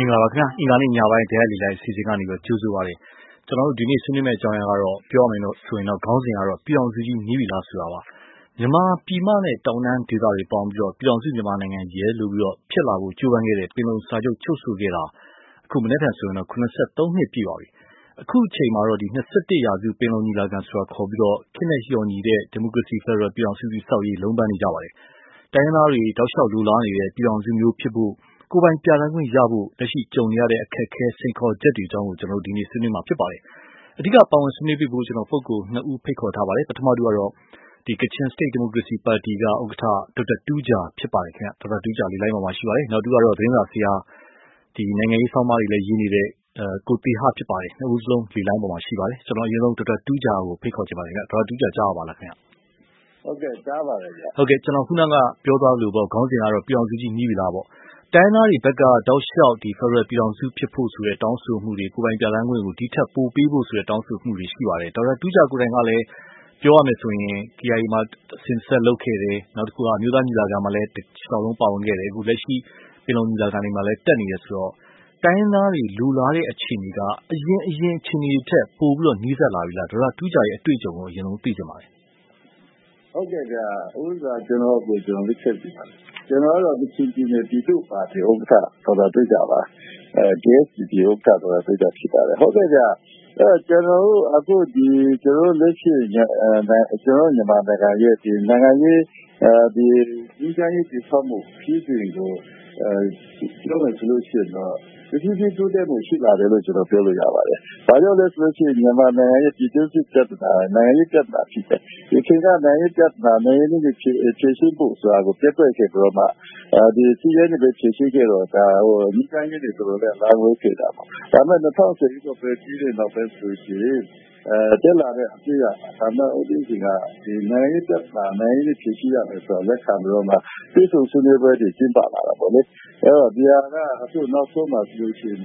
င်္ဂလာပါခင်ဗျာအင်္ဂါနေ့ညပိုင်းတရားလီလိုက်စီစဉ်ကနေပြီးကြိုးဆိုပါရစေကျွန်တော်တို့ဒီနေ့ဆွေးနွေးမယ့်အကြောင်းအရာကတော့ပြောရမယ်လို့ဆိုရင်တော့ခေါင်းစဉ်ကတော့ပြည်အောင်စုကြီးနီးပြီလားဆိုတာပါမြန်မာပြည်မနဲ့တောင်တန်းဒေသတွေပေါင်းပြီးတော့ပြည်အောင်စုမြန်မာနိုင်ငံရဲလို့ပြီးတော့ဖြစ်လာဖို့ကြိုးပမ်းခဲ့တဲ့ပင်လုံစာချုပ်ချုပ်ဆိုခဲ့တာအခုမနေ့ကဆိုရင်တော့83နှစ်ပြည့်ပါပြီအခုချိန်မှာတော့ဒီ21ရာစုပင်လုံညီလာခံဆိုတာခေါ်ပြီးတော့ခေတ်နဲ့လျော်ညီတဲ့ဒီမိုကရေစီဖက်ဒရယ်ပြည်အောင်စုကြီးစောက်ရေးလုံးပန်းနေကြပါတယ်တိုင်းရင်းသားတွေတောက်လျှောက်လူလားနေတဲ့ပြည်အောင်စုမျိုးဖြစ်ဖို့ကိုယ်ပိုင်ပြဌာန်းခွင့်ရဖို့လက်ရှိကြုံနေရတဲ့အခက်အခဲစိန်ခေါ်ချက်တွေအကြောင်းကိုကျွန်တော်တို့ဒီနေ့ဆွေးနွေးမှာဖြစ်ပါတယ်။အဓိကပါဝင်ဆွေးနွေးပေးဖို့ကျွန်တော်ပုဂ္ဂိုလ်2ဦးဖိတ်ခေါ်ထားပါတယ်။ပထမတူကတော့ဒီ Kachin State Democracy Party ကဥက္ကဋ္ဌဒေါက်တာတူးဂျာဖြစ်ပါတယ်ခင်ဗျ။ဒေါက်တာတူးဂျာလေးလိုက်မှာရှိပါတယ်။နောက်တူကတော့သတင်းစာဆရာဒီနိုင်ငံရေးဆောင်းပါးတွေလည်းရေးနေတဲ့ကိုတေဟဖြစ်ပါတယ်။နှစ်ဦးစလုံးလေးလိုက်ပေါ်မှာရှိပါတယ်။ကျွန်တော်အရင်ဆုံးဒေါက်တာတူးဂျာကိုဖိတ်ခေါ်ချင်ပါတယ်ခင်ဗျ။ဒေါက်တာတူးဂျာကြားပါလားခင်ဗျ။ဟုတ်ကဲ့ကြားပါတယ်ဗျ။ဟုတ်ကဲ့ကျွန်တော်ခုနကပြောသွားလို့ပေါ့ခေါင်းစဉ်ကတော့ပြည်အောင်စုကြီးနီးပြီလားပေါ့တိုင်းသားတွေဘက်ကတောက်လျှောက်ဒီ Federal ပြည်အောင်စုဖြစ်ဖို့ဆိုတဲ့တောင်းဆိုမှုတွေကိုယ်ပိုင်ပြဋ္ဌာန်းခွင့်ကိုဒီထက်ပိုပေးဖို့ဆိုတဲ့တောင်းဆိုမှုတွေရှိပါတယ်။ဒေါက်တာတူးဂျာကိုယ်တိုင်ကလည်းပြောရမယ်ဆိုရင် KIA မှာဆင်ဆက်လုပ်ခဲ့တယ်။နောက်တစ်ခုကအမျိုးသားညီလာခံမှာလည်းတစ်လျှောက်လုံးပါဝင်ခဲ့တယ်။အခုလက်ရှိပင်လုံညီလာခံတွေမှာလည်းတက်နေတယ်ဆိုတော့တိုင်းသားတွေလူလားတဲ့အခြေအနေကအရင်အခြေအနေတွေထက်ပိုပြီးတော့နှီးစပ်လာပြီလားဒေါက်တာတူးဂျာရဲ့အတွေ့အကြုံကိုအရင်ဆုံးသိချင်ပါတယ်။ဟုတ်ကဲ့ဗျာဥစ္စာကျွန်တော်လက်ချက်ပြပါကျွန်တော်တို့ကချင်းပြည်သူ့ပါတီဥက္ကဋ္ဌတော်တော်တွေ့ကြပါDSP ဥက္ကဋ္ဌတော်တော်တွေ့ကြဖြစ်ပါတယ်ဟုတ်ကဲ့ဗျာကျွန်တော်တို့အခုဒီကျွန်တော်လက်ရှိကျွန်တော်မြန်မာနိုင်ငံရဲ့ဒီနိုင်ငံရေးဒီဒီကနေ့ဒီဆောင်မှုပြည်သူတွေကိုပြောမယ်ဆိုလို့ရှိရင်တော့ဒီတိုးတက်မှုရှိလာတယ်လို့ကျွန်တော်ပြောလို့ရပါတယ်။ဘာကြောင့်လဲဆိုလို့ရှိရင်မြန်မာနိုင်ငံရဲ့ပြည်သူ့စစ်တပ်ကနိုင်ငံရေးတပ်တာဖြစ်တယ်။ဒီချိန်ကနိုင်ငံရေးတပ်တာနိုင်ငံရေးဖြည့်ရှင်းဖို့ဆိုတာကိုပြတ်ပြတ်ခဲ့ပြီးတော့မှဒီစီးရဲနေပဲဖြည့်ရှင်းခဲ့တော့ဒါဒီကနေ့တွေဆိုတော့လည်းလာဝဲခဲ့တာပေါ့။ဒါပေမဲ့2010ကိုပဲကြီးတဲ့နောက်ပဲဆိုရင်တက်လာတဲ့အပြည့်အဒါမှအဒီကဒီနိုင်ငံရေးတပ်တာနိုင်ငံရေးဖြည့်ရှင်းရမယ်ဆိုတော့လက်ခံပြီးတော့မှပြည်သူ့ဆွေးနွေးပွဲတွေကျင်းပလာတာပေါ့လေ။အဲ့တော့ဒီဟာကအခုနောက်ဆုံးမှဆိုလို့ရှိရင်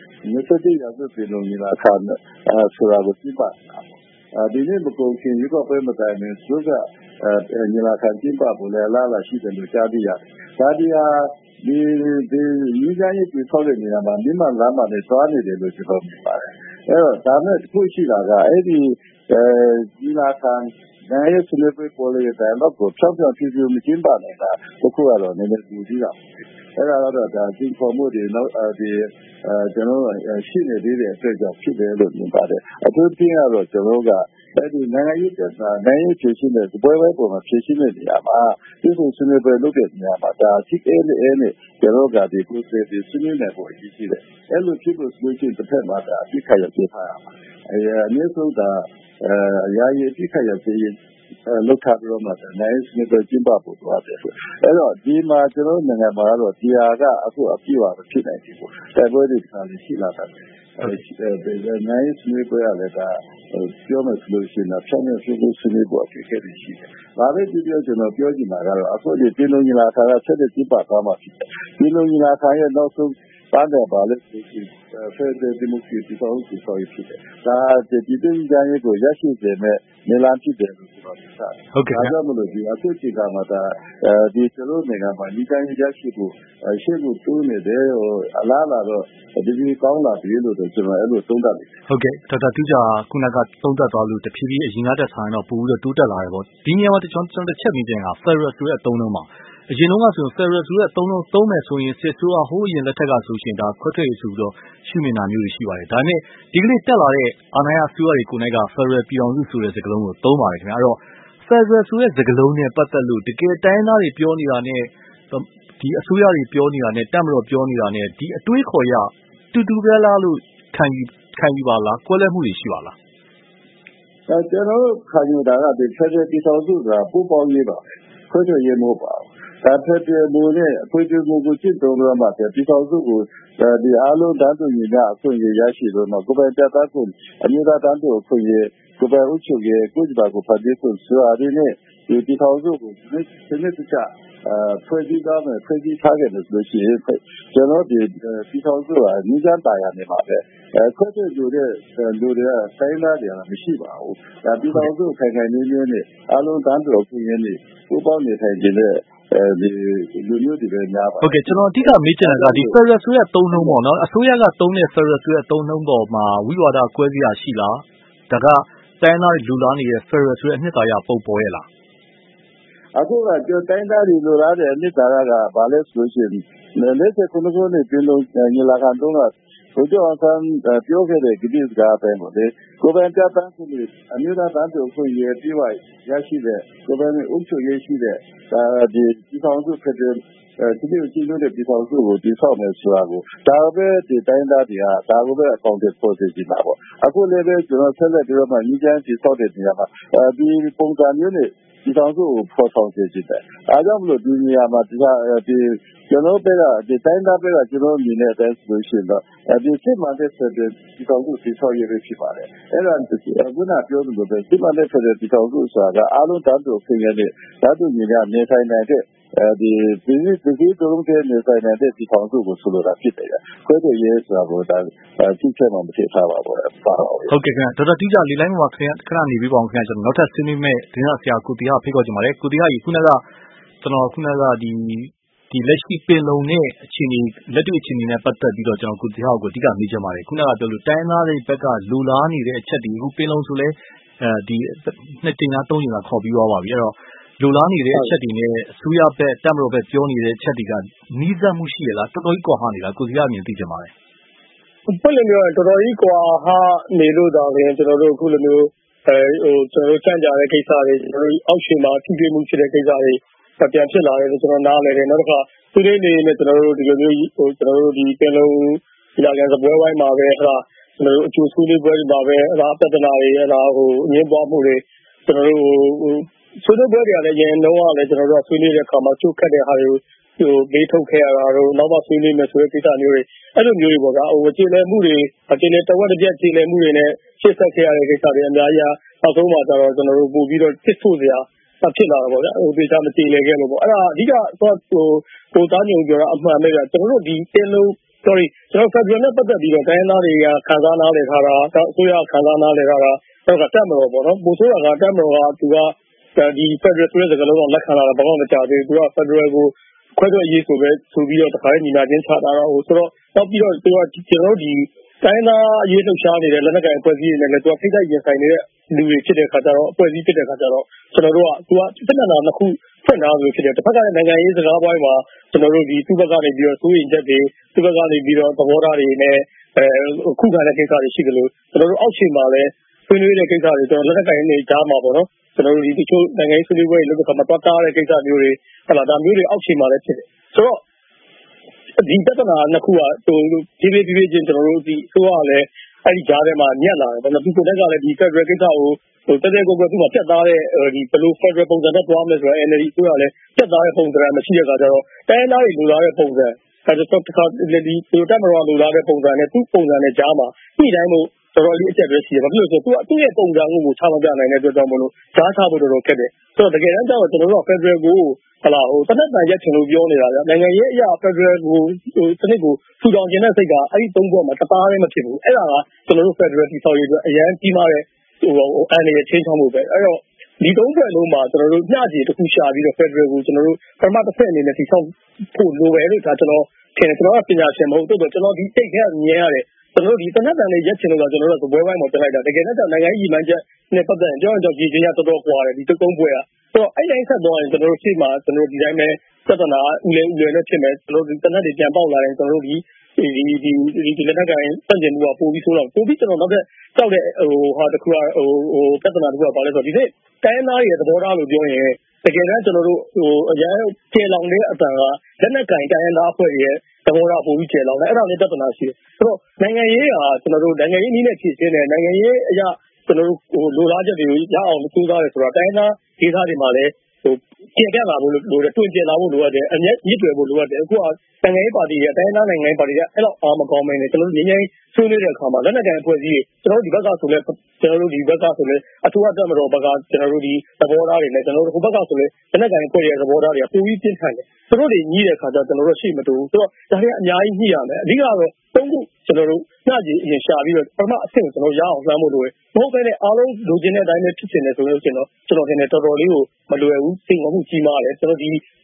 21ရာစုပင်လုံညီလာခံဆိုတာကိုကျင်းပတာပေါ့ဒီနေ့မကုန်ခင်ရွေးကောက်ပွဲမတိုင်ခင်သူကညီလာခံကျင်းပဖို့လည်းလာရှိတယ်လို့ကြားသိရတယ်။ဒါဒီဟာဒီညီကရေးပြဆောက်တဲ့နေရာမှာမိမလမ်းမှာလည်းသွားနေတယ်လို့ကျွန်တော်မြင်ပါတယ်။အဲ့တော့ဒါနဲ့တစ်ခုရှိတာကအဲ့ဒီညီလာခံနိုင်ငံရေးဆွေးနွေးပွဲပေါ်လေတဲ့တော့ကိုဖြောင်းဖြောင်းဖြူဖြူမကျင်းပနိုင်တာတခုကတော့နည်းနည်းလူကြီးတာအဲ့ဒါတော့ဒါသင်ခေါ်မှုတွေနောက်ဒီကျွန်တော်ရှိနေသေးတဲ့အတွက်ကြောင့်ဖြစ်တယ်လို့မြင်ပါတယ်အထူးသဖြင့်ကတော့ကျွန်တော်ကအဲ့ဒီနိုင်ငံရေးတက်တာနိုင်ငံရေးဖြည့်ရှင်းတဲ့ပွဲပေါ်မှာဖြည့်ရှင်းတဲ့နေရာမှာဒီလိုဆွေးနွေးပွဲလုပ်တဲ့နေရာမှာဒါအစ်အဲ့နဲ့ကျွန်တော်ကဒီကိုယ်စီဆွေးနွေးနေဖို့အရေးကြီးတယ်အဲ့လိုဖြစ်လို့ဆိုလို့ရှိရင်တစ်ဖက်မှာဒါအပြစ်ခတ်ရပြထားရမှာအနည်းဆုံးဒါရာရည်အပြစ်ခတ်ရပြရင်လောက်ထားပြီးတော့မှနိုင်စနစ်ကိုကျင်းပဖို့သွားတယ်အဲ့တော့ဒီမှာကျွန်တော်နိုင်ငံမှာတော့ဒီဟာကအခုအပြည့်အဝဖြစ်နိုင်ပြီပေါ့တိုက်ပွဲတွေကလည်းရှိလာတယ်နိုင်စနစ်ကိုလည်းဒါပြောမယ်ဆိုလို့ရှိရင်ဖြောင်းဖြောင်းဖြူဖြူစနစ်ကိုအဖြစ်ခဲ့ပြီးရှိတယ်ဒါပဲဒီပြောကျွန်တော်ပြောချင်တာကတော့အခုဒီပြည်လုံးညီလာခံကဆက်တဲ့ကျင်းပသွားမှာဖြစ်တယ်ပြည်လုံးညီလာခံရဲ့နောက်ဆုံးပန်းတယ်ပါလေFederal Democracy ကိုဆိုရဖြစ်တယ်ဒါဒီပြည်သူ့ကြားရေးကိုရရှိစေမဲ့နေလာဖြစ်တယ်လို့ကျွန်တော်ပြောတာဟုတ်ကဲ့ဒါကြောင့်မလို့ဒီအခုချိန်ကမှဒါဒီကျွန်တော်နိုင်ငံမှာဒီတိုင်းရရှိဖို့ရှေ့ကိုတိုးနေတယ်ဟိုအလားလာတော့ဒီကောင်းလာပြီလို့ကျွန်တော်အဲ့လိုသုံးသပ်တယ်ဟုတ်ကဲ့ဒေါက်တာတူးဂျာခုနကသုံးသပ်သွားလို့တဖြည်းဖြည်းအရင်ကတက်ဆိုင်တော့ပို့ပြီးတော့တိုးတက်လာတယ်ပေါ့ဒီနေရာမှာကျွန်တော်တစ်ချက်မြင်ပြန်က Federal ဆိုတဲ့အသုံးလုံးပါအရင်တော့ဆို Federal ဆိုတဲ့အသုံးလုံးသုံးမယ်ဆိုရင်စစ်ဆိုးကဟိုးအရင်လက်ထက်ကဆိုရှင်ဒါခွဲထွက်ရေးဆိုပြီးတော့ရှုမြင်တာမျိုးတွေရှိပါတယ်ဒါပေမဲ့ဒီကနေ့တက်လာတဲ့အာဏာရအစိုးရတွေကိုယ်နဲ့က Federal ပြည်အောင်စုဆိုတဲ့စကားလုံးကိုသုံးပါတယ်ခင်ဗျာအဲ့တော့ Federal ဆိုတဲ့စကားလုံးနဲ့ပတ်သက်လို့တကယ်တိုင်းသားတွေပြောနေတာနဲ့ဒီအစိုးရတွေပြောနေတာနဲ့တပ်မတော်ပြောနေတာနဲ့ဒီအတွေးခေါ်ရတူတူပဲလားလို့ခံယူပါလားကွဲလွဲမှုတွေရှိပါလားကျွန်တော်ခံယူတာကဒီ Federal ပြည်ထောင်စုကပူပေါင်းရေးပါခွဲထွက်ရေးမဟုတ်ပါဘူးဒါဖက်ဒရယ်မူနဲ့အခွင့်အရေးကိုကျင့်သုံးရမှာပြည်ထောင်စုကိုဒီအားလုံးတန်းတူညီမျှအခွင့်အရေးရရှိလို့တော့ကိုယ်ပိုင်ပြသခွင့်အမျိုးသားတန်းတူအခွင့်အရေးကိုယ်ပိုင်ဥချုပ်ရေးကိုယ်ကြပါကိုဖန်တီးခွင့်ဆိုတာဒီနဲ့ဒီပြည်ထောင်စုကိုစနစ်တကျဖွဲ့စည်းသားမယ်ဖွဲ့စည်းထားခဲ့တယ်ဆိုလို့ရှိရင်ကျွန်တော်ဒီပြည်ထောင်စုကညီစံတရားနေပါပဲခွဲထွက်လူတွေကတိုင်းသားတွေကမရှိပါဘူးဒါပြည်ထောင်စုခိုင်ခိုင်နေနေနဲ့အားလုံးတန်းတူအခွင့်အရေးနဲ့ပူးပေါင်းနေထိုင်ခြင်းနဲ့လူမျိုးတွေပဲများပါဟုတ်ကဲ့ကျွန်တော်အဓိကမေးချင်တာကဒီ Federal ဆိုတဲ့သုံးနှုန်းပေါ့နော်အစိုးရကသုံးတဲ့ Federal ဆိုတဲ့သုံးနှုန်းပေါ်မှာဝိဝါဒကွဲစရာရှိလားဒါကတိုင်းသားတွေလူလားနေတဲ့ Federal ဆိုတဲ့အနှစ်သာရပုံပေါ်ရဲ့လားအခုကတိုင်းသားတွေလူလားတဲ့အနှစ်သာရကဘာလဲဆိုလို့ရှိရင်49ခုနှစ်ပြည်လုံးညီလာခံတုန်းကဘုရားဆန်းပြောခဲ့တဲ့ကိစ္စကပဲပေါ့လေကိုယ်ပိုင်ပြဋ္ဌာန်းမှုတွေအမျိုးသားတန်းတူခွင့်ရပြီးဝရရှိတဲ့ကိုယ်ပိုင်အုပ်ချုပ်ရေးရှိတဲ့ဒီဆောင်စုဖြစ်တဲ့ဒီလိုကြီးလို့တဲ့ဒီဆောင်စုကိုဒီဆောင်မယ်ဆိုတာကိုဒါပဲဒီတိုင်းသားတွေကဒါကိုပဲအကောင့်တွေပေါ်စေချင်တာပေါ့အခုလည်းပဲကျွန်တော်ဆက်လက်ပြီးတော့မှညီချမ်းဒီဆောက်တဲ့နေရာမှာဒီပုံစံမျိုးနဲ့ဒီဆောင်စုကိုဖော်ဆောင်စေချင်တယ်အားကြောင့်မလို့ဒီနေရာမှာဒီကျွန်တော်ပဲဒီတိုင်းသားပဲကျွန်တော်မြင်တဲ့အတိုင်းဆိုရှင်တော့ဒီစစ်မှန်တဲ့ဆက်တဲ့ဒီဆောင်စုဒီဆောက်ရေးပဲဖြစ်ပါတယ်အဲ့ဒါခုနပြောသလိုပဲစစ်မှန်တဲ့ဆက်တဲ့ဒီဆောင်စုဆိုတာကအားလုံးတန်းတူခွင့်ရတဲ့ဓာတ်တူညီမျှနေထိုင်နိုင်တဲ့ဒီတုံးတဲ့နေဆိုင်တဲ့ဒီဆောင်စုကိုဆိုလိုတာဖြစ်တယ်။ခွဲတဲ့ရေးဆိုတာကိုဒါကြည့်ချက်မှမထည့်ထားပါဘူး။ဟုတ်ကဲ့ခင်ဗျာဒေါက်တာတိကျလေလိုင်းမှာခဏနေပြီးပါအောင်ခင်ဗျာကျွန်တော်နောက်ထပ်ဆွေးနွေးမဲ့ဒင်းဆရာကိုတီဟာဖိတ်ခေါ်ချင်ပါတယ်ကိုတီဟာကြီးခုနကဒီလက်ရှိပင်လုံနဲ့အခြေအနေလက်တွေ့အခြေအနေနဲ့ပတ်သက်ပြီးတော့ကျွန်တော်ကိုတီဟာကိုအဓိကမေးချင်ပါတယ်ခုနကပြောလို့တိုင်းသားတွေဘက်ကလူလားနေတဲ့အချက်တွေအခုပင်လုံဆိုလဲဒီနှစ်တင်လားသုံးတင်လားခေါ်ပြီးသွားပါပြီအဲ့တော့လူလားနေတဲ့အချက်တွေနဲ့အစိုးရဘက်တပ်မတော်ဘက်ပြောနေတဲ့အချက်တွေကနီးစပ်မှုရှိရလားတော်တော်ကြီးကွာဟနေတာကိုစီကအမြင်သိချင်ပါတယ်ဘယ်လိုမျိုးတော်တော်ကြီးကွာဟနေလို့တော့ရင်ကျွန်တော်တို့အခုလိုမျိုးကျွန်တော်တို့ကြံ့ကြတဲ့ကိစ္စတွေကျွန်တော်တို့အောက်ရှင်မှာထိတွေ့မှုဖြစ်တဲ့ကိစ္စတွေပြန်ဖြစ်လာတယ်ကျွန်တော်နားလည်တယ်နောက်တစ်ခါသူတွေနေနဲ့ကျွန်တော်တို့ဒီလိုမျိုးကျွန်တော်တို့ဒီပင်လုံးဒီလာကန်စပွဲဝိုင်းမှာပဲကျွန်တော်တို့အကျိုးဆွေးနွေးပွဲတွေမှာပဲပြဿနာတွေအငင်းပွားမှုတွေကျွန်တော်တို့ဆွေးနွေးပွဲတွေကလည်းရင်တော့လည်းကျွန်တော်တို့ဆွေးနွေးတဲ့အခါမှာချုပ်ခတ်တဲ့ဟာတွေကိုမေးထုတ်ခဲ့ရတာတော့နောက်မှဆွေးနွေးမယ်ဆိုတဲ့ကိစ္စမျိုးတွေအဲ့လိုမျိုးတွေပေါ့ဗျာကျေလည်မှုတွေကျေလည်တဝက်တစ်ပြက်ကျေလည်မှုတွေနဲ့ရှေ့ဆက်ခဲ့ရတဲ့ကိစ္စတွေအများကြီးနောက်ဆုံးမှာကျတော့ကျွန်တော်တို့ပို့ပြီးတော့တစ်ဆို့စရာဖြစ်လာတော့ပေါ့ဗျာဒေတာမကျေလည်ခဲ့လို့ပေါ့အဲ့ဒါအဓိကကိုသားညုံပြောတာအမှန်ပဲဗျာကျွန်တော်တို့ဒီတင်လုံး sorry ကျွန်တော်ဖက်ဒရယ်နဲ့ပတ်သက်ပြီးတော့တိုင်းသားတွေကခံစားနားလည်ထားတာအစိုးရခံစားနားလည်ထားတာတော့တက်မတော်ပေါ့နော်ပို့ဆိုးတာကတက်မတော်ကသူကဒီ Federal ဆိုတဲ့စကားလုံးတော့လက်ခံလာတာဘာမှမကြသေးဘူးသူက Federal ကိုခွဲထွက်ရေးဆိုပြီးတော့တခါညီလာချင်းချတာတော့ဆိုတော့နောက်ပြီးတော့သူကကျွန်တော်တို့ဒီတိုင်းသားအရေးလှုပ်ရှားနေတဲ့လက်နက်ကိုင်အဖွဲ့အစည်းတွေနဲ့လည်းသူကဖိတ်တိုက်ရင်ဆိုင်နေတဲ့လူတွေဖြစ်တဲ့ခါကျတော့အဖွဲ့အစည်းဖြစ်တဲ့ခါကျတော့ကျွန်တော်တို့ကသူကစစ်တပ်နာနှစ်ခုဖွင့်ထားလို့ဖြစ်တယ်တစ်ဖက်ကလည်းနိုင်ငံရေးစကားပိုင်းမှာကျွန်တော်တို့ဒီသူ့ဘက်ကနေပြီးတော့စိုးရိမ်ချက်တွေသူ့ဘက်ကနေပြီးတော့သဘောထားတွေနဲ့ခုခံတဲ့ကိစ္စတွေရှိတယ်လို့ကျွန်တော်တို့အောက်ခြေမှာလည်းဆွေးနွေးတဲ့ကိစ္စတွေကျွန်တော်လက်နက်ကိုင်နေကြားမှာပေါ့နော်ကျွန်တော်တို့ဒီတချို့နိုင်ငံရေးဆွေးနွေးပွဲတွေလုပ်တဲ့အခါမှာတွားတားတဲ့ကိစ္စမျိုးတွေဒါမျိုးတွေအောက်ခြေမှာလည်းဖြစ်တယ်ဆိုတော့ဒီပြဿနာနှစ်ခုကဒီလေးချင်းကျွန်တော်တို့ဒီဆိုရလည်းအဲ့ဒီကြားထဲမှာညက်လာတယ်ဘာလို့ဒီကိုတက်ကလည်းဒီ Federal ကိစ္စကိုတက်တဲ့ကိုယ်ကသူ့မှာပြတ်သားတဲ့ဒီဘယ်လို Federal ပုံစံနဲ့တွားမလဲဆိုတော့ NLD ဆိုရလည်းပြတ်သားတဲ့ပုံစံမရှိတဲ့အခါကျတော့တိုင်းသားတွေလိုလားတဲ့ပုံစံဒါဆိုတော့တစ်ခါဒီတက်မတော်လိုလားတဲ့ပုံစံနဲ့သူ့ပုံစံနဲ့ကြားမှာညှိနှိုင်းမှုတော်တော်လေးအကျက်ပဲရှိတယ်ဘာဖြစ်လို့ဆိုတော့သူ့ရဲ့ပုံစံကိုချမပြနိုင်တဲ့အတွက်ကြောင့်မလို့ကြားချဖို့တော်တော်ခက်တယ်ဆိုတော့တကယ်တမ်းကျတော့ကျွန်တော်တို့က Federal ကိုတနက်တန်ရက်ချင်လို့ပြောနေတာဗျနိုင်ငံရေးအရာ Federal ကိုစနစ်ကိုထူထောင်ခြင်းတဲ့စိတ်ကအဲ့ဒီသုံးခုမှာတသားတည်းမဖြစ်ဘူးအဲ့ဒါကကျွန်တော်တို့ Federal တည်ဆောက်ရေးအတွက်အရန်ကြီးမားတဲ့အန်ရချင်းချောင်းမှုပဲအဲ့တော့ဒီသုံးဖွဲ့လုံးမှာကျွန်တော်တို့ညကြေတစ်ခုရှာပြီးတော့ Federal ကိုကျွန်တော်တို့ပထမတစ်ဖက်အနေနဲ့တည်ဆောက်ဖို့လိုပဲလို့ဒါကျွန်တော်ထင်တယ်ကျွန်တော်ကပညာရှင်မဟုတ်တော့ကျွန်တော်ဒီစိတ်ထဲမြင်ရတယ်ကျွန်တော်တို့ဒီတနက်တန်လေးရက်ချင်လို့ကကျွန်တော်တို့ကဘွဲဝိုင်းမှာပြလိုက်တာတကယ်တော့နိုင်ငံရေးရည်မှန်းချက်နဲ့ပတ်သက်ရင်ကြောင်းကြောင်းကြီးချင်းရတော်တော်ကွာတယ်ဒီသုံးဖွဲ့ကဆိုတော့အဲ့တိုင်းဆက်တော့ရင်ကျွန်တော်တို့ရှေ့မှာကျွန်တော်တို့ဒီတိုင်းပဲပြဿနာဦးလဲနဲ့ဖြစ်မယ်ကျွန်တော်တို့ဒီတနက်တွေပြန်ပေါက်လာရင်ကျွန်တော်တို့ဒီလက်နက်ကိုင်စန့်ကျင်မှုကပိုပြီးဆိုတော့ပိုပြီးကျွန်တော်နောက်ထပ်ကြောက်တဲ့ဟာတစ်ခုကပြဿနာတစ်ခုကဘာလဲဆိုတော့ဒီနေ့တိုင်းသားရဲ့သဘောထားလို့ပြောရင်တကယ်တမ်းကျွန်တော်တို့အရန်ကျေလောင်တဲ့အတန်ကလက်နက်ကိုင်တိုင်းသားအဖွဲ့ရဲ့သဘောထားပိုပြီးကျေလောင်တယ်အဲ့ဒါလည်းပြဿနာရှိတယ်ဆိုတော့နိုင်ငံရေးဟာကျွန်တော်တို့နိုင်ငံရေးနည်းနဲ့ဖြည့်ရှင်းတယ်နိုင်ငံရေးအရာကျွန်တော်တို့လိုလားချက်တွေကိုရအောင်ကြိုးစားတယ်ဆိုတော့တိုင်းသားဒေသတွေမှာလည်းကျင်ပြလာဖို့လိုတယ်တွင်ကျင်လာဖို့လိုရတယ်အမျက်ညစ်တွေဖို့လိုရတယ်အခုကနိုင်ငံရေးပါတီရဲ့တိုင်းသားနိုင်ငံရေးပါတီကအဲ့တော့အားမကောင်းမင်းနဲ့ကျွန်တော်တို့ငြိမ်းချမ်းဆွေးနွေးတဲ့အခါမှာလက်နက်ကိုင်အဖွဲ့အစည်းကျွန်တော်တို့ဒီဘက်ကဆိုလဲကျွန်တော်တို့ဒီဘက်ကဆိုလဲအထူးအတက်မတော်ဘက်ကကျွန်တော်တို့ဒီသဘောထားတွေနဲ့ကျွန်တော်တို့ဟိုဘက်ကဆိုလဲလက်နက်ကိုင်အဖွဲ့ရဲ့သဘောထားတွေကပိုပြီးပြင်းထန်တယ်သူတို့တွေညှိတဲ့အခါကျကျွန်တော်တို့ရှိမတူဘူးဆိုတော့ဒါတွေအများကြီးညှိရမယ်အဓိကတော့သုံးခုကျွန်တော်တို့ညကြီးအရင်ရှာပြီးတော့ပထမအဆင့်ကိုကျွန်တော်ရအောင်လှမ်းဖို့လိုတယ်မဟုတ်ဘဲနဲ့အားလုံးလိုချင်တဲ့အတိုင်းပဲဖြစ်နေတယ်ဆိုလို့ကျွန်တော်ထင်တယ်တော်တော်လေးကိုမလွယ်ဘူးစိတ်ငြိမ်မှုကြီးမားတယ်ကျွန်တော်ဒီ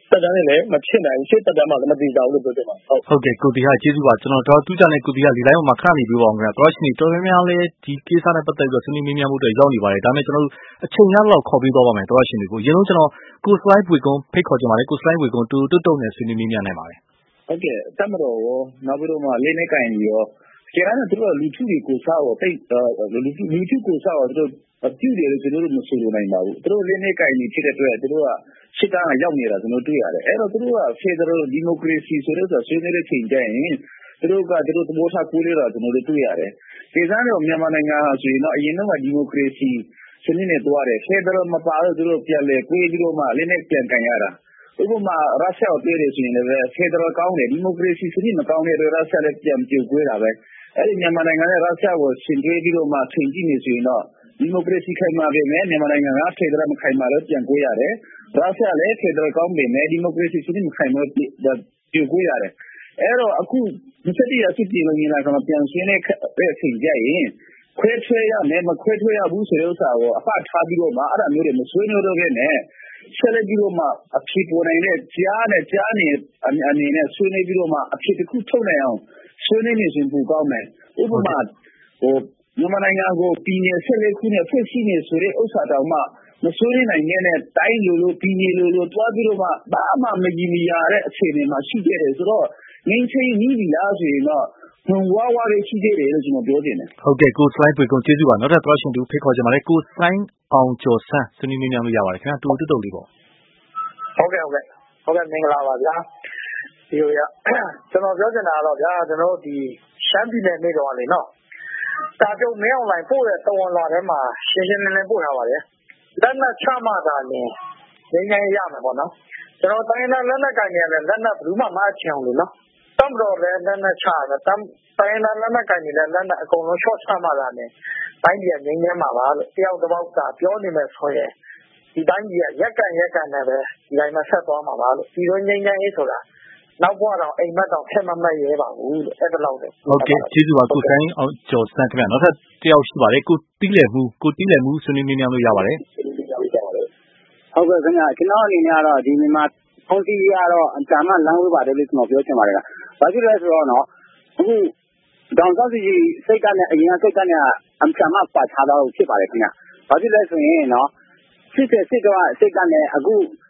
တက်တန်းနဲ့လည်းမဖြစ်နိုင်ဘူးရှေ့တက်တန်းမှာလည်းမတည်ကြဘူးလို့ပြောချင်ပါတယ်ဟုတ်ကဲ့ကိုတီဟာကျေးဇူးပါကျွန်တော်တူကြနဲ့ကိုတီဟာဒီတိုင်းမှာခဏနေပြီးပါအောင်ခင်ဗျာတော်ရှင်တော်များများလည်းဒီကိစ္စနဲ့ပတ်သက်ပြီးဆွေးနွေးမေးမြန်းမှုတွေရောက်နေပါတယ်ဒါပေမဲ့ကျွန်တော်တို့အချိန်ရလောက်ခေါ်ပြီးတော့ပါမယ်တော်ရှင်တွေကိုအရင်ဆုံးကျွန်တော်ကိုစလိုက်ပွေကုန်းဖိတ်ခေါ်ကြပါမယ်ကိုစလိုက်ပွေကုန်းတူတုတ်နဲ့ဆွေးနွေးမေးမြန်းနိုင်ပါတယ်ဟုတ်ကဲ့တမတော်ရောနောက်ပြီးတော့မှလေးနဲ့ကင်ရောကျန်တဲ့သူတို့လူထုတွေကိုစားတော့တိတ်လူထုကိုစားတော့သူတို့ပြုတယ်လို့ကျွန်တော်တို့မဆိုလိုနိုင်ပါဘူးသူတို့လေးနဲ့ကင်နေဖြစ်တဲ့အတွက်သူတို့ကစစ်တမ်းရောက်နေတာကျွန်တော်တွေ့ရတယ်အဲ့တော့သူတို့က Federal Democracy ဆိုတဲ့ဆွေးနွေးတဲ့ချိန်ကျရင်သူတို့သဘောထားကိုးလေးတာကျွန်တော်တို့တွေ့ရတယ်ဒီစားတော့မြန်မာနိုင်ငံဆိုရင်တော့အရင်တော့ဒီမိုကရေစီစနစ်နဲ့တွားတယ် Federal မပါတော့သူတို့ပြန်လဲကိုးပြီးတော့မှလေးနဲ့ပြန်ကန်ရတာဥပမာရုရှားကိုတွေ့တယ်ဆိုရင်လည်း Federal ကောင်းတယ်ဒီမိုကရေစီစနစ်မကောင်းတဲ့ရုရှားလည်းပြန်ပြုတ်ကွေးတာပဲအဲ့ဒီမြန်မာနိုင်ငံနဲ့ရုရှားကိုရှင်တွဲပြီးတော့မှချိန်ကြည့်နေဆိုရင်တော့ဒီမိုကရေစီခိုင်မာပေမဲ့မြန်မာနိုင်ငံက Federal မခိုင်မာတော့ပြန်ကွေးရတယ်ရုရှားလည်း Federal ကောင်းပေမဲ့ဒီမိုကရေစီစနစ်မခိုင်မာပြုတ်ကွေးရတယ်အဲ့တော့အခု21ရာစုပြည်လုံးညီလာခံမှာပြန်ရှင်းတဲ့အချိန်ကြရင်ခွဲထွေးရမယ်မခွဲထွေးရဘူးဆိုတဲ့ဥစ္စာကိုအဖထားပြီးတော့မှအဲ့ဒါမျိုးတွေမဆွေးနွေးတော့ဘဲနဲ့ဆက်လက်ပြီးတော့မှအဖြစ်ပေါ်နိုင်တဲ့ကြားနေအနေနဲ့ဆွေးနွေးပြီးတော့မှအဖြစ်တစ်ခုထုတ်နိုင်အောင်ဆွေးနွေးနေစဉ်ပိုကောင်းမယ်ဥပမာမြန်မာနိုင်ငံကိုပြည်နယ်14ခုနဲ့ဖွဲ့စည်းနေဆိုတဲ့ဥစ္စာတောင်မှမဆွေးနွေးနိုင်တဲ့တိုင်းလိုပြည်နယ်လိုတွားပြီးတော့မှဘာမှမကြီးမရတဲ့အခြေအနေမှာရှိခဲ့တယ်ဆိုတော့ငင်းချင်းနီးပြီလားဆိုရင်တော့ဝါးလေးရှိသေးတယ်လို့ကျွန်တော်ပြောချင်တယ်ဟုတ်ကဲ့ကိုစလိုက်ပွေကုန်းကျေးဇူးပါနောက်ထပ်သွားရှင်တူဖိတ်ခေါ်ကြပါလေကိုဆိုင်းအောင်ကျော်ဆန်းဆွေးနွေးမြန်းလို့ရပါတယ်ခင်ဗျာတူတုတ်လေးပေါ့ဟုတ်ကဲ့မင်္ဂလာပါဗျာဒီလိုရကျွန်တော်ပြောချင်တာကတော့ဗျာကျွန်တော်ဒီရှမ်းပြည်နယ်နေတော့လေနော်တာကျုံမင်းအောင်လိုင်ပို့တဲ့တဝန်လာထဲမှာရှင်းရှင်းလင်းလင်းပို့ထားပါတယ်လက်နက်ချမှသာလင်ငင်းငင်းရမယ်ပေါ့နော်ကျွန်တော်တိုင်းနဲ့လက်နက်ကင်နေတယ်လက်နက်ဘူးမှမအချင်အောင်လို့နော်တမ်တော်လည်းလက်နက်ချတယ်တိုင်းနဲ့လက်နက်ကင်နေတယ်လက်နက်အကုန်လုံး short ချမှသာလင်တိုင်းပြည်ငင်းငင်းမှာပါလို့တယောက်တစ်ပေါက်ကပြောနေမယ်ဆိုရင်ဒီတိုင်းကြီးရက်ကန်နဲ့ပဲဒီတိုင်းမှာဆက်သွားမှာပါလို့ဒီလိုငင်းငင်းရေးဆိုတာနောက်ဘဝတော့အိမ်မက်တော့ဆက်မမရဲပါဘူးလို့အဲ့ဒါလောက်တယ်ဟုတ်ကဲ့ကျေးဇူးပါကိုဆိုင်းအောင်ကျော်ဆန်းခင်ဗျာနောက်ထပ်တယောက်ရှိပါတယ်ကိုတီးလည်မှုဆွေးနွေးမြန်းလို့ရပါတယ်ဟုတ်ကဲ့ခင်ဗျာကျွန်တော်အနေနဲ့ကတော့ဒီမြန်မာဖုန်းတီးရတော့အကြမ်းမှလမ်းဝေးပါတယ်လို့ကျွန်တော်ပြောချင်ပါတယ်။ဘာဖြစ်လဲဆိုတော့နော်အခုဒေါန်ဆောက်စီစိတ်ကနဲ့အရင်ကစိတ်ကနဲ့အကြမ်းမှပါထားတော့ဖြစ်ပါတယ်ခင်ဗျာ။ဘာဖြစ်လဲဆိုရင်နော်စစ်ကစိတ်ကနဲ့အခု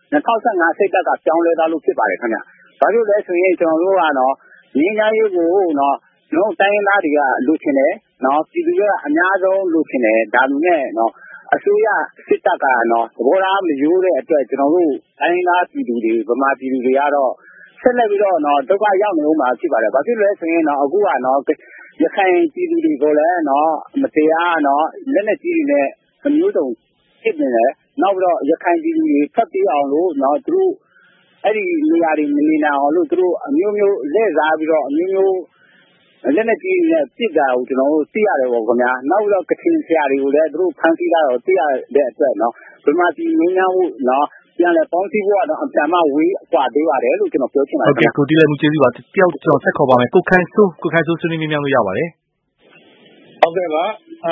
2015စိတ်ကပြောင်းလဲသွားလို့ဖြစ်ပါတယ်ခင်ဗျာ။ဘာဖြစ်လဲဆိုရင်ကျွန်တော်တို့ကနော်ငင်းညာရေးကိုနော်ကျွန်တော်တိုင်းသားတွေကလိုချင်တယ်နော်ပြည်သူကအများဆုံးလိုချင်တယ်ဒါပေမဲ့နော်အစိုးရစစ်တပ်ကနော်သဘောထားမရိုးတဲ့အတွက်ကျွန်တော်တို့တိုင်းသားပြည်သူတွေဗမာပြည်သူတွေကတော့ဆက်လက်ပြီးတော့နော်ဒုက္ခရောက်နေဦးမှာဖြစ်ပါတယ်။ဘာဖြစ်လဲဆိုရင်နော်အခုကနော်ရခိုင်ပြည်သူတွေကိုလည်းနော်မတရားနော်လက်နဲ့ကြီးတွေနဲ့အမျိုးစုံဖြစ်နေတယ်။နောက်ပြီးတော့ရခိုင်ပြည်သူတွေဖတ်ပြီးအောင်လို့နော်သူတို့အဲ့ဒီနေရာတွေမနေနိုင်အောင်လို့သူတို့အမျိုးမျိုးလက်စားပြီးတော့အမျိုးမျိုးလက်နဲ့ကြီးနဲ့ပြစ်တာကိုကျွန်တော်တို့သိရတယ်ပေါ့ခင်ဗျာနောက်ပြီးတော့ကချင်ဆရာတွေကိုလည်းသူတို့ဖမ်းဆီးတာတော့သိရတဲ့အတွက်နော်ဗမာပြည်ငင်းငန်းမှုနော်ပြန်လဲပေါင်းစည်းဖို့ကတော့အပြန်မဝေးกว่าသေးပါတယ်လို့ကျွန်တော်ပြောချင်ပါတယ်ဟုတ်ကဲ့ကိုတီးလည်းမှုကျေးဇူးပါတယောက်ကျွန်တော်ဆက်ခေါ်ပါမယ်ကိုခိုင်ဆိုးဆွေးနွေးမြန်းလို့ရပါတယ်ဟုတ်ကဲ့ပါ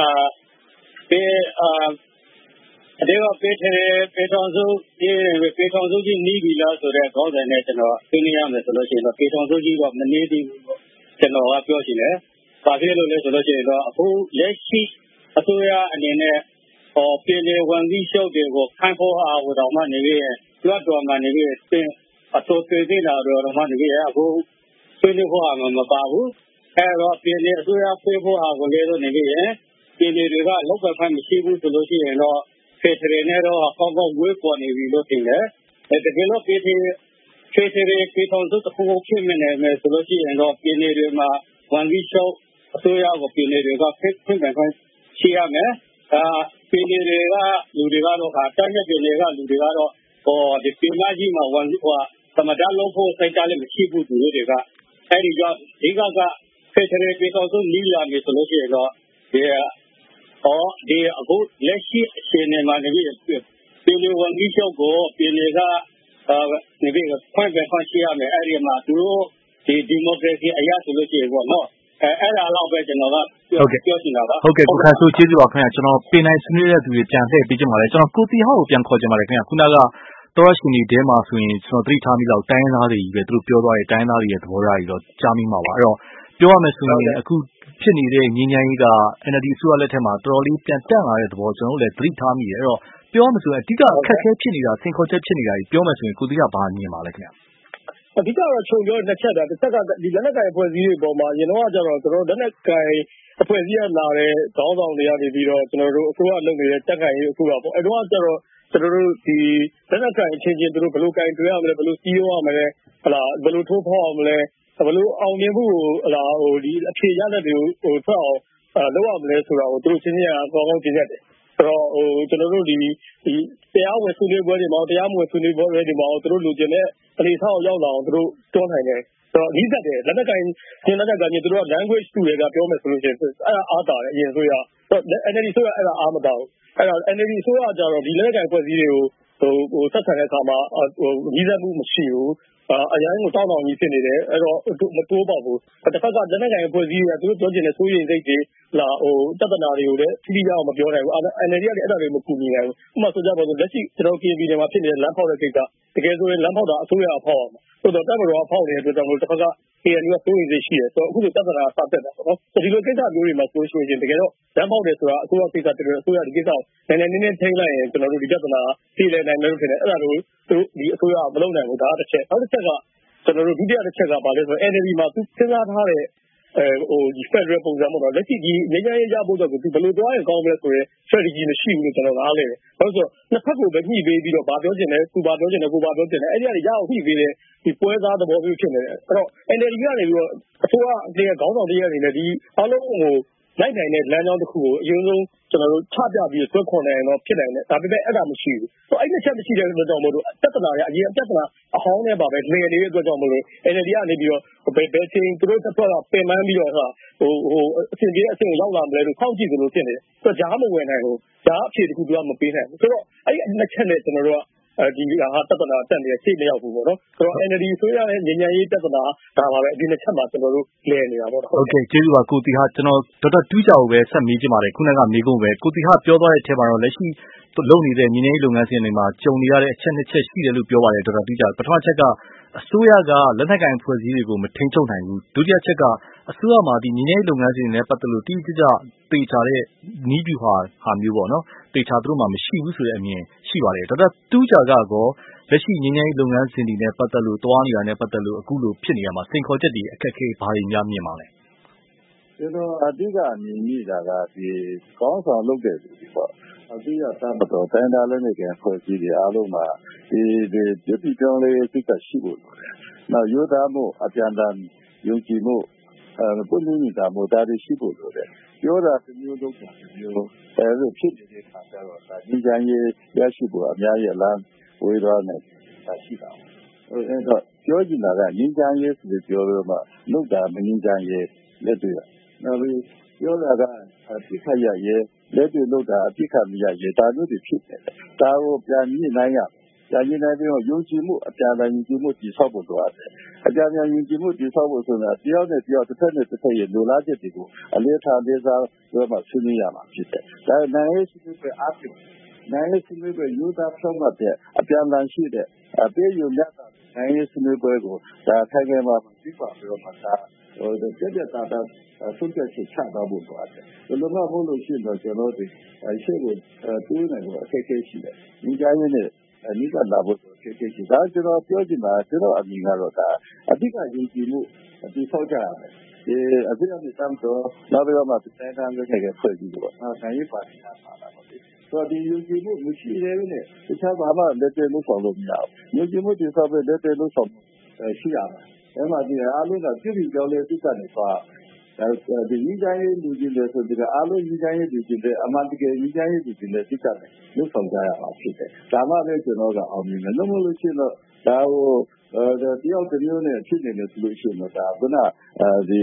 အတေကပေထောင်စုကြီးနီးပြီလားဆိုတဲ့ခေါင်းစဉ်နဲ့ကျွန်တော်ဆွေးနွေးရမယ်ဆိုလို့ရှိရင်တော့ပေထောင်စုကြီးတော့မနေသေးဘူးကျွန်တော်ကပြောချင်တယ်။ဘာဖြစ်လို့လဲဆိုလို့ရှိရင်တော့အခုလက်ရှိအစိုးရအနေနဲ့ပြည်လေဝန်ကြီးချုပ်တွေကိုခိုင်းဖို့အားကိုတော့မှနေပြီးလွှတ်တော်မှာနေပြီးအစိုးရပြည်လာတော့မှနေပြီးအခုဆွေးနွေးဖို့အားမပါဘူး။အဲတော့ပြည်လေအစိုးရဖွဲ့ဖို့အားကိုလည်းနေပြီးပြည်လေတွေကလောက်ပဲဖမ်းမရှိဘူးဆိုလို့ရှိရင်တော့ဖေထရီနဲ့တော့ကောင်းကောင်းဝေးပေါ်နေပြီလို့ထင်တယ်။တကယ်လို့ဖေထရီပေထောင်စုတစ်ခုဖြစ်နေမယ်ဆိုလို့ရှိရင်တော့ပြည်လေတွေမှာဝန်ကြီးချုပ်အစိုးရကိုပြည်လေတွေကဖိတ်ခွင့်ရှိရမယ်။ပြည်လေတွေကလူတွေကတော့တိုင်းပြည်တွေကလူတွေကတော့ဒီပြည်မကြီးမှာဝန်ကြီးကသမဒလုံးဖို့စိတ်ကြလည်းမရှိဘူးသူတွေကအဲဒီကြောင့်ဒီကဖေထရီပေထောင်စုနီးလာပြီဆိုလို့ရှိရင်တော့ဒီအခုလက်ရှိအခြေအနေမှာနေပြီးပြည်လေဝန်ကြီးချုပ်ကိုပြည်လေကနေပြီးဖွင့်ရှိရမယ်အဲ့ဒီမှာသူတို့ဒီမိုကရေစီအရာဆိုလို့ရှိရင်ပေါ့နော်အဲ့ဒါတော့ပဲကျွန်တော်ကပြောချင်တာပါဟုတ်ကဲ့ကိုခိုင်ဆိုးကျေးဇူးပါခင်ဗျာကျွန်တော်ပြင်နိုင်ဆွေးနွေးတဲ့သူတွေပြန်လှည့်ပေးကြပါလေကျွန်တော်ကိုတီဟောက်ကိုပြန်ခေါ်ကြပါလေခင်ဗျာခုနကတော်ရရှင်ဒီတဲမှာဆိုရင်ကျွန်တော်သတိထားမိတော့တိုင်းသားတွေကြီးပဲသူတို့ပြောသွားတဲ့တိုင်းသားတွေရဲ့သဘောထားတွေတော့ကြားမိမှာပါအဲ့တော့ပြောရမယ်ဆိုရင်အခုဖြစ်နေတဲ့ငြိမ်းချမ်းရေးက NLD အစိုးရလက်ထက်မှာတော်တော်လေးပြန်တက်လာတဲ့သဘောကျွန်တော်တို့လည်းသတိထားမိတယ်အဲ့တော့ပြောမှဆိုရင်အဓိကအခက်အခဲဖြစ်နေတာစင်ခေါ်ချက်ဖြစ်နေတာကြီးပြောမှဆိုရင်ကိုတိကဘာမြင်ပါလဲခင်ဗျအဓိကတော့ခြုံပြောတစ်ချက်တာတစ်ချက်ကဒီလက်နက်ကိုင်အဖွဲ့အစည်းတွေပေါ်မှာရင်တော့ကျတော့ကျွန်တော်လက်နက်ကိုင်အဖွဲ့အစည်းကလာတဲ့ခေါင်းဆောင်တွေကနေပြီးတော့ကျွန်တော်တို့အစိုးရလုပ်နေတဲ့တက်ကိုင်ရေးအစိုးရပေါ့အဲ့တော့ကျတော့ကျွန်တော်တို့ဒီလက်နက်ကိုင်အချင်းချင်းတို့ဘယ်လိုကိုင်တွဲရမလဲဘယ်လိုစီးရောရမလဲဟလာဘယ်လိုထိုးဖောက်အောင်မလဲဘယ်လိုအောင်မြင်မှုကိုဟလာဒီအဖြေရတဲ့တွေကိုဆက်အောင်လုပ်ရမလဲဆိုတာကိုတို့ချင်းချင်းအကောင်းကောင်းသိနေတယ်ဆိုတော့ကျွန်တော်တို့ဒီတရားဝင်ဆွေးနွေးပွဲတွေမှာတရားမဝင်ဆွေးနွေးပွဲတွေမှာတို့လူကျင်တဲ့အနေထားကိုရောက်လာအောင်တို့တွန်းနိုင်တယ်ဆိုတော့နီးစပ်တယ်လက်နက်ကိုင်လက်နက်ကတို့က language တူတွေကပြောမယ်ဆိုလို့ရှိရင်အဲ့ဒါအားတာတယ်အရင်ဆိုရ NLD ဆိုရအဲ့ဒါအားမတာဘူးအဲ့ဒါ NLD ဆိုရကြတော့ဒီလက်နက်ကိုင်ဖွဲ့စည်းတွေကိုဆက်ဆံတဲ့အခါမှာနီးစပ်မှုမရှိဘူးအရင်ကတောင်းတောင်းကြီးဖြစ်နေတယ်အဲ့တော့မတိုးပါဘူးတစ်ဖက်ကလက်နက်ကိုင်ဖွဲ့စည်းတွေကသူတို့ပြောချင်တဲ့စိုးရိမ်စိတ်တွေလာတသနာတွေကိုလည်းထိထိရောက်အောင်မပြောနိုင်ဘူး NLD ကလည်းအဲ့ဒါတွေမကူညီနိုင်ဘူးဥပမာဆိုကြပါစို့လက်ရှိကျွန်တော် KNP တွေမှာဖြစ်နေတဲ့လမ်းဖောက်တဲ့ကိစ္စတကယ်ဆိုရင်လမ်းဖောက်တာအစိုးရအဖောက်အောင်ဆိုတော့တပ်မတော်အဖောက်နေတဲ့အတွက်ကြောင့်မို့တစ်ဖက်က KNP ကစိုးရိမ်စိတ်ရှိတယ်ဆိုတော့အခုလိုတသနာစတက်တာပေါ့နော်ဒီလိုကိစ္စမျိုးတွေမှာဆိုရင်တကယ်တော့လမ်းဖောက်တယ်ဆိုတာအစိုးရကိစ္စတကယ်အစိုးရဒီကိစ္စကိုနည်းနည်းထိန်းလိုက်ရင်ကျွန်တော်တို့ဒီတသနာပြေလည်နိုင်မယ်လို့ထင်တယ်အဲ့ဒါတို့ဒီအစိုးရမလုပ်နိုင်ဘူးဒါတစ်ချက်နောက်တစ်ချက်ကကျွန်တော်တို့ဒုတိယတစ်ချက်ကဘာလဲဆိုတော့ NLD မှာသူစဉ်းစားထားတဲ့ဒီ Federal ပုံစံပေါ့နော်လက်ရှိဒီငြိမ်းချမ်းရေးရဖို့တော့သူဘယ်လိုသွားရင်ကောင်းမလဲဆိုရင် strategy မရှိဘူးလို့ကျွန်တော်နားလည်တယ်။ဘာလို့ဆိုတော့နှစ်ဖက်ကိုပဲညှိပေးပြီးတော့ဘာပြောချင်လဲသူဘာပြောချင်လဲကိုဘာပြောချင်လဲအဲ့ဒီကနေရအောင်ညှိပေးတဲ့ဒီပွဲသားသဘောမျိုးဖြစ်နေတယ်။အဲ့တော့ NLD ကနေပြီးတော့အစိုးရရဲ့ခေါင်းဆောင်တရားအနေနဲ့ဒီအားလုံးကိုလိုက်နိုင်တဲ့လမ်းကြောင်းတစ်ခုကိုအရင်ဆုံးကျွန်တော်တို့ချပြပြီးဆွဲခေါ်နိုင်တော့ဖြစ်နိုင်တယ်ဒါပေမဲ့အဲ့ဒါမရှိဘူးဆိုအဲ့တစ်ချက်မရှိတဲ့အတွက်ကြောင့်မို့လို့ပြဿနာရအရင်ပြဿနာအဟောင်းနဲ့ပါပဲလည်နေတဲ့အတွက်ကြောင့်မို့လို့ NLD ကနေပြီးတော့ဘယ်ချင်းသူတို့တစ်ဖက်ကပင်ပန်းပြီးတော့အဆင်ပြေတဲ့အဆင့်ကိုရောက်လာမလဲလို့စောင့်ကြည့်သလိုဖြစ်နေတယ်ဆိုတော့ဂျားမဝင်နိုင်ဘူးဂျားအဖြေတစ်ခုသူကမပေးနိုင်ဘူးဆိုတော့အဲ့ဒီနှစ်ချက်နဲ့ကျွန်တော်တို့ကဒီဟာပြဿနာတက်နေရှေ့မရောက်ဘူးပေါ့နော်ဆိုတော့ NLD ဆိုရတဲ့ငြိမ်းချမ်းရေးပြဿနာဒါပါပဲဒီနှစ်ချက်မှာကျွန်တော်တို့လည်နေတာပေါ့နော်ဟုတ်ကဲ့ကျေးဇူးပါကိုတီဟာကျွန်တော်ဒေါက်တာတူးကြကိုပဲဆက်မေးချင်ပါတယ်ခုနကမေးကုန်ပဲကိုတီဟာပြောသွားတဲ့အထက်မှာတော့လက်ရှိလုပ်နေတဲ့ငြိမ်းချမ်းရေးလုပ်ငန်းစဉ်တွေမှာကြုံနေရတဲ့အချက်နှစ်ချက်ရှိတယ်လို့ပြောပါတယ်ဒေါက်တာတူးကြပထမချက်ကအစိုးရကလက်နက်ကိုင်ဖွဲ့စည်းတွေကိုမထိန်းချုပ်နိုင်ဘူးဒုတိယချက်ကအစိုးရမှာဒီငြိမ်းချမ်းရေးလုပ်ငန်းစဉ်တွေနဲ့ပတ်သက်လို့တိကျကျသေချာတဲ့နီးဗျူဟာမျိုးပေါ့နော်သေချာသူတို့မှမရှိဘူးဆိုတဲ့အမြင်ရှိပါတယ်ဒေါက်တာတူးကြကကောလက်ရှိငြိမ်းချမ်းရေးလုပ်ငန်းစဉ်တွေနဲ့ပတ်သက်လို့တွားနေတာနဲ့ပတ်သက်လို့အခုလိုဖြစ်နေရမှာစိန်ခေါ်ချက်တွေအခက်အခဲဘာတွေများမြင်ပါလဲကျွန်တော်အဓိကမြင်မိတာကဒီကောင်းဆောင်လုပ်တဲ့လူတွေပေါ့အဓိကတမတော်တိုင်းသားလည်းနေကြဖွဲ့စည်းတွေအားလုံးမှာဒီပြည်ပြောင်းလဲစိတ်ကရှိဖို့လိုတယ်။နောက်ရိုးသားမှုအပြန်အလှန်ယုံကြည်မှုပုလိနေတာမို့ဒါတွေရှိဖို့လိုတယ်။ပြောတာတစ်မျိုးလုပ်တာတစ်မျိုးလိုဖြစ်နေတဲ့ခါကျတော့ဒါဒီကြံရေးရရှိဖို့အများကြီးအလားဝေးသွားနိုင်တာရှိတာ။အဲ့တော့ပြောချင်တာကငြိမ်းချမ်းရေးဆိုပြီးပြောလို့မှလုပ်တာမငြိမ်းချမ်းရေးလက်တွေ့နောက်ပြီးပြောတာကအပြစ်ခတ်ရရဲလက်တွေ့လုပ်တာအပြစ်ခတ်မရရဲဒါမျိုးတွေဖြစ်တယ်ဒါကိုပြန်ညှိနှိုင်းရပြန်ညှိနှိုင်းပြီးတော့ယုံကြည်မှုအပြန်အလှန်ယုံကြည်မှုတည်ဆောက်ဖို့လိုအပ်တယ်အပြန်အလှန်ယုံကြည်မှုတည်ဆောက်ဖို့ဆိုတာတယောက်နဲ့တယောက်တစ်ဖက်နဲ့တစ်ဖက်ရဲ့လိုလားချက်တွေကိုအလေးထားလေးစားပြောမှဆွေးနွေးရမှာဖြစ်တယ်ဒါနိုင်ငံရေးဆွေးနွေးပွဲအားဖြင့်နိုင်ငံရေးဆွေးနွေးပွဲယူသားဖြောင့်မတ်တဲ့အပြန်အလှန်ရှိတဲ့အပေးယူမြတ်တာနိုင်ငံရေးဆွေးနွေးပွဲကိုဒါခိုင်ခိုင်မာမာပြပါပြီးတော့မှဒါပြည့်တာဆုံးဖြတ်ချက်ချသွားဖို့လိုအပ်တယ်။ဘယ်လိုမှမဟုတ်လို့ရှိရင်ကျွန်တော်တို့ရှေ့ကိုတိုးနိုင်ဖို့အခက်အခဲရှိတယ်။ဒီကြားရင်းနဲ့နိကလာဖို့အခက်အခဲရှိဒါကျွန်တော်ပြောချင်တာကျွန်တော်အမြင်ကတော့ဒါအဓိကယဉ်ကျေးမှုဒီဆောက်ကြရမယ်။ဒီအဖြစ်အပျက်တမ်းတော့နောက်ပြီးတော့မှတိုင်းတိုင်းလုပ်ခဲ့ဖွဲ့ပြီးတော့နိုင်ရေးပါတီကပါလာပါလိမ့်။ဆိုတော့ဒီယဉ်ကျေးမှုမရှိသေးဘူးနဲ့တခြားဘာမှလက်တွေ့လုပ်ဆောင်လို့မရဘူး။ယဉ်ကျေးမှုဒီဆောက်ပြီးလက်တွေ့လုပ်ဆောင်ရှိရမယ်။အဲ့မှာဒီအားလုံးကပြည်ပြောင်းလဲသိကနေပါဒီညီတိုင်းလူကြီးတွေဆိုပြီးအားလုံးညီတိုင်းလူကြီးတွေအမှန်တကယ်ညီတိုင်းလူကြီးတွေသိကြတယ်လို့ဆောင်ကြရမှာဖြစ်တယ်။ဒါမှလည်းကျွန်တော်ကအောင်မြင်မယ်။လို့မလို့ရှိရင်တော့ဒါကိုတယောက်တစ်မျိုးနဲ့ဖြစ်နေတယ်ဆိုလို့ရှိရင်တော့ဒါခုနဒီ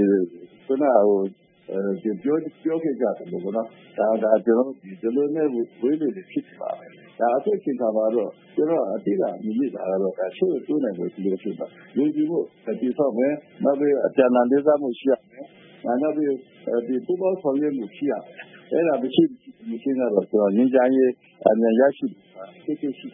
ပြောခဲ့ကြတယ်လို့နော်။ဒါကျွန်တော်ဒီလိုနဲ့ဝေးနေဖြစ်ပါမယ်။ဒါအဖြစ်ချင်းကမှာတော့ကျွန်တော်အတိအကျမြင်နေတာကတော့ဒါရှိတိုးနိုင်လို့ဒီလိုဖြစ်တာ။လူကြီးကိုတည်ဆောက်မယ်။နောက်ပြီးအကြံဉာဏ်လေးစားမှုရှိရမယ်။နောက်ပြီးဒီပူပေါင်းဆောင်ရွက်မှုရှိရမယ်။အဲ့ဒါမရှိကတော့ကျွန်တော်ငြိမ်းချမ်းရေးအမြန်ရရှိဖြစ်ရှိပါမယ်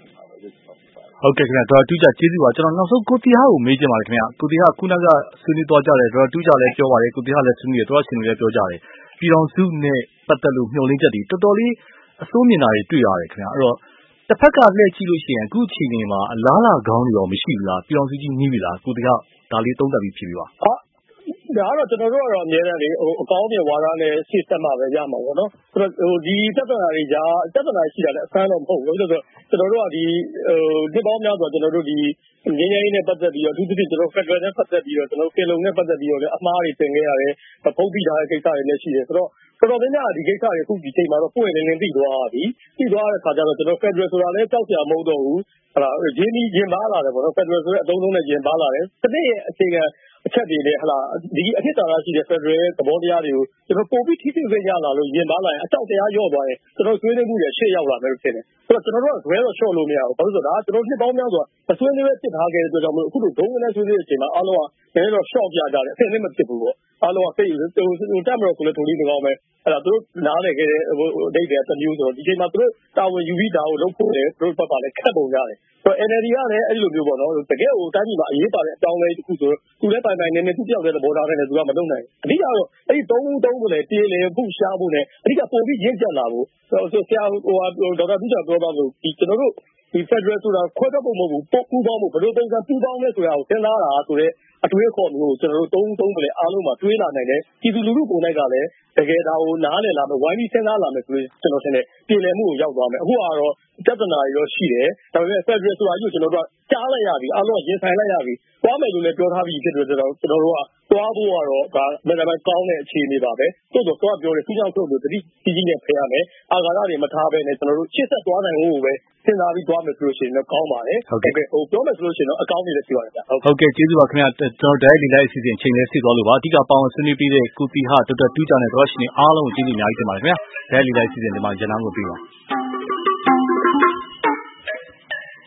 ဟုတ်ကဲ့ခင်ဗျာဒေါက်တာတူးကြကျေးဇူးပါကျွန်တော်နောက်ဆုံးကိုတီဟာကိုမေးချင်ပါတယ်ခင်ဗျာကိုတီဟာခုနကဆွေးနွေးသွားကြတယ်ဒေါက်တာတူးကြလည်းပြောပါတယ်ကိုတီဟာလည်းဆွေးနွေးတယ်ဒေါက်တာရှင်လည်းပြောကြတယ်ပြည်တော်စုနဲ့ပတ်သက်လို့မျှော်လင့်ချက်တွေတော်တော်လေးအစိုးမြင်တာတွေတွေ့ရတယ်ခင်ဗျာအဲ့တော့တစ်ဖက်ကလှည့်ကြည့်လို့ရှိရင်အခုအချိန်မှာအလားလာကောင်းတွေရောမရှိဘူးလားပြည်တော်စုကြီးနီးပြီလားကိုတီဟာဒါလေးသုံးသပ်ပြီးဖြစ်ပြီပါဒါကတော့ကျွန်တော်တို့ကတော့အများနဲ့လေအကောင်းမြင်ဝါဒနဲ့ရှေ့ဆက်မှာပဲရမှာပေါ့နော်ဆိုတော့ဒီပြဿနာတွေကြားပြဿနာရှိတာလည်းအဆန်းတော့မဟုတ်ဘူးဆိုတော့ကျွန်တော်တို့ကဒီဒီပေါင်းများဆိုကျွန်တော်တို့ဒီငင်းငင်းနဲ့ပတ်သက်ပြီးတော့အထူးသဖြင့်ကျွန်တော်ဖက်ဒရယ်နဲ့ပတ်သက်ပြီးတော့ကျွန်တော်ကင်လုံနဲ့ပတ်သက်ပြီးတော့လည်းအမှားတွေတင်ခဲ့ရတယ်ဖုံးပြီးထားတဲ့ကိစ္စတွေလည်းရှိတယ်ဆိုတော့တော်တော်များများဒီကိစ္စတွေအခုဒီချိန်မှာတော့ပွင့်နေနေသိသွားပြီသိသွားတဲ့အခါကျတော့ကျွန်တော်ဖက်ဒရယ်ဆိုတာလည်းကြောက်ကြမဟုတ်တော့ဘူးဟလာရင်းနှီးရင်ပါလာတယ်ပေါ့နော်ဖက်ဒရယ်ဆိုတဲ့အသုံးလုံးနဲ့ရင်ပါလာတယ်တစ်နေ့ရဲ့အခြေခံအချက်တွေနဲ့ဟလာဒီအဖြစ်သာရှိတဲ့ဖက်ဒရယ်သဘောတရားတွေကိုကျွန်တော်ပို့ပြီးထိထိခွင့်ရလာလို့ရင်ပါလာရင်အကြောက်တရားရော့သွားရင်ကျွန်တော်ဆွေးနွေးမှုတွေရှေ့ရောက်လာမယ်လို့ထင်တယ်ဆိုတော့ကျွန်တော်တို့ကဇွဲတော့လျှော့လို့မရဘူးဘာလို့ဆိုတော့ဒါကျွန်တော်နှစ်ပေါင်းများစွာမဆွေးနွေးပဲဖြစ်ထားခဲ့တဲ့အတွက်ကြောင့်မို့အခုလိုဒုံးနဲ့ဆွေးနွေးတဲ့အချိန်မှာအားလုံးကလည်းတော့ရှော့ပြကြတယ်အဆင်သင့်မဖြစ်ဘူးပေါ့အားလုံးကစိတ်တက်မလို့ဆိုလည်းဒုံးလေးကောင်းပဲအဲ့ဒါသူတို့နားလည်ခဲ့တဲ့ဟိုဒိတ်တဲ့တစ်မျိုးဆိုတော့ဒီချိန်မှာသူတို့တာဝန်ယူပြီးဒါကိုလုပ်ဖို့လည်းသူတို့ဘက်ကလည်းခက်ပုံရတယ်ဆိုတော့ NLD ကလည်းအဲ့လိုမျိုးပေါ့နော်တကယ်ကိုတိုင်းပြည်မှာအရေးပါတဲ့အကြောင်းလေးတစ်ခုဆိုတော့သူလည်းပိုင်နေသူပြောက်တဲ့သဘောထားနဲ့သူကမလုပ်နိုင်အဓိကတော့အဲ့ဒီ3ဦးကိုလည်းပြေးလေဖုရှားဖို့နဲ့အဓိကပုံပြီးရင့်ကျက်လာဖို့ဆိုဆရာဟိုဒေါက်တာပြည့်ပြောတော့လို့ဒီကျွန်တော်တို့ဒီဖက်ဒရယ်ဆိုတာခွဲထွက်ဖို့မဟုတ်ဘူးပူးပေါင်းဖို့ဘယ်လိုပုံစံပူးပေါင်းလဲဆိုတာကိုစဉ်းစားတာဆိုတော့အတွေးခေါ်မျိုးကိုကျွန်တော်တို့3ဦးလည်းအားလုံးမှာတွေးလာနိုင်တယ်ပြည်သူလူထုကိုယ်တိုင်ကလည်းတကယ်ဒါကိုနားလည်လာမယ်ဝိုင်းပြီးစဉ်းစားလာမယ်ဆိုရင်ကျွန်တော်ထင်တယ်ပြည်လည်မှုကိုရောက်သွားမယ်အခုကတော့ပြဿနာတွေရောရှိတယ်ဒါပေမဲ့ဖက်ဒရယ်ဆိုတာကြီးကိုကျွန်တော်တို့ကကြားလိုက်ရပြီအားလုံးရင်ဆိုင်လိုက်ရပြီသွားမယ်လို့လည်းပြောထားပြီးဖြစ်တဲ့အတွက်ကျွန်တော်တို့ကသွားဖို့ကတော့ဒါမနက်ပိုင်းကောင်းတဲ့အခြေအနေပါပဲသို့တော့သွားပြောတယ်သူကြောင့်ထုတ်လို့တတိကြီးနဲ့ဖယ်ရမယ်အာဃာတတွေမထားဘဲနဲ့ကျွန်တော်တို့ရှေ့ဆက်သွားနိုင်ဖို့ပဲစဉ်းစားပြီးသွားမယ်ဆိုလို့ရှိရင်တော့ကောင်းပါတယ်ဟုတ်ကဲ့ဟိုပြောမယ်ဆိုလို့ရှိရင်တော့အကောင်းကြီးလည်းရှိပါတယ်ဗျဟုတ်ကဲ့ကျေးဇူးပါခင်ဗျာကျွန်တော်တိုက်ရိုက်လိုက်အစီအစဉ်ချိန်လေးဆစ်သွားလို့ပါအဓိကပေါင်းဆွေးနွေးပြီးတဲ့ကိုတီဟာဒေါက်တာတူးကြနဲ့ဒေါက်တာရှင်အားလုံးကိုကျေးဇူးအများကြီးတင်ပါတယ်ခင်ဗျာတိုက်ရိုက်လိုက်အစီအစဉ်ဒီမှာရန်နာကိုပြီးပါ